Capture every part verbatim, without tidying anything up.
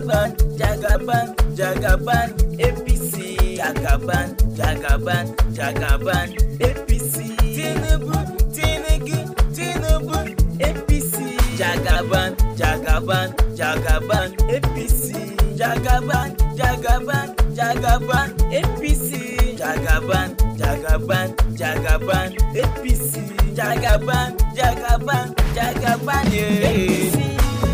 Jagaban, Jagaban, Jagaban, A P C. Jagaban, Jagaban, Jagaban, A P C. Tinubu, Tinubu, Tinubu, A P C. Jagaban, Jagaban, Jagaban, A P C. Jagaban, Jagaban, Jagaban, A P C. Jagaban, Jagaban, Jagaban, A P C. Jagaban, Jagaban, Jagaban, A P C.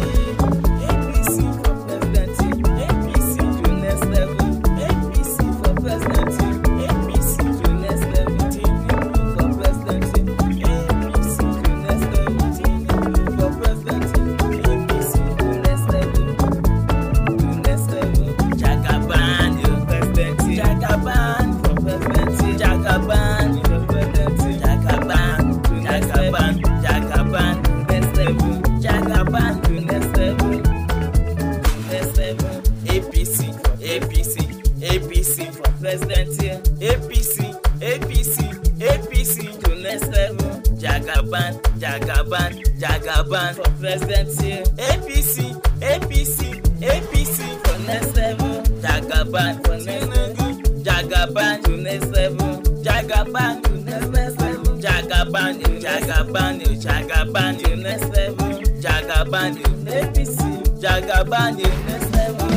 Jagaban, Jagaban, Jagaban for presidency. A P C, A P C, A P C for next level. Jagaban for next level. Jagaban to next level. Jagaban to next level. Jagaban, Jagaban, Jagaban to next level. Jagaban to A P C. Jagaban to next level.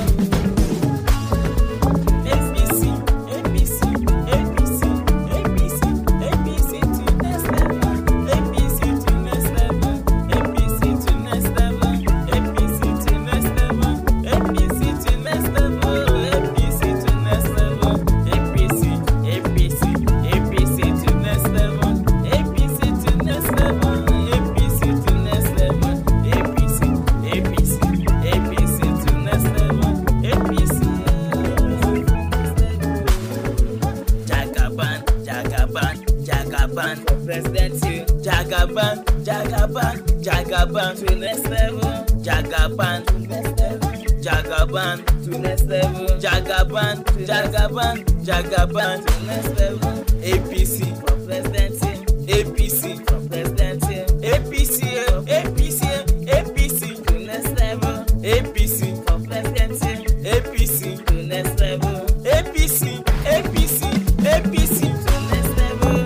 Jagaban for presidency. Jagaban, Jagaban, Jagaban to next level. Jagaban to next level. Jagaban to next level. Jagaban, Jagaban, Jagaban to next level. A P C for presidency. A P C for presidency. A P C, A P C, A P C to next level. A P C for presidency. A P C to next level. A P C, A P C, A P C to next level.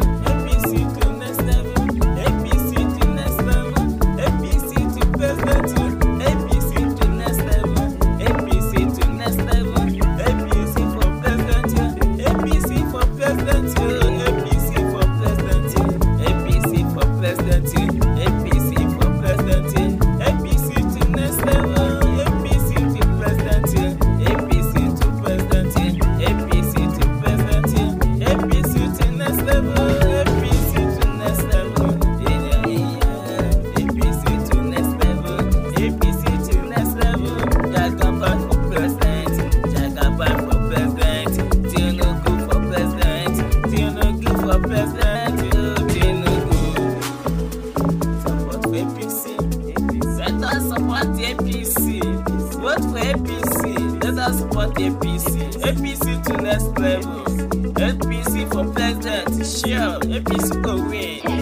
Support A P C, A P C to next level. A P C for president, sure, A P C go win.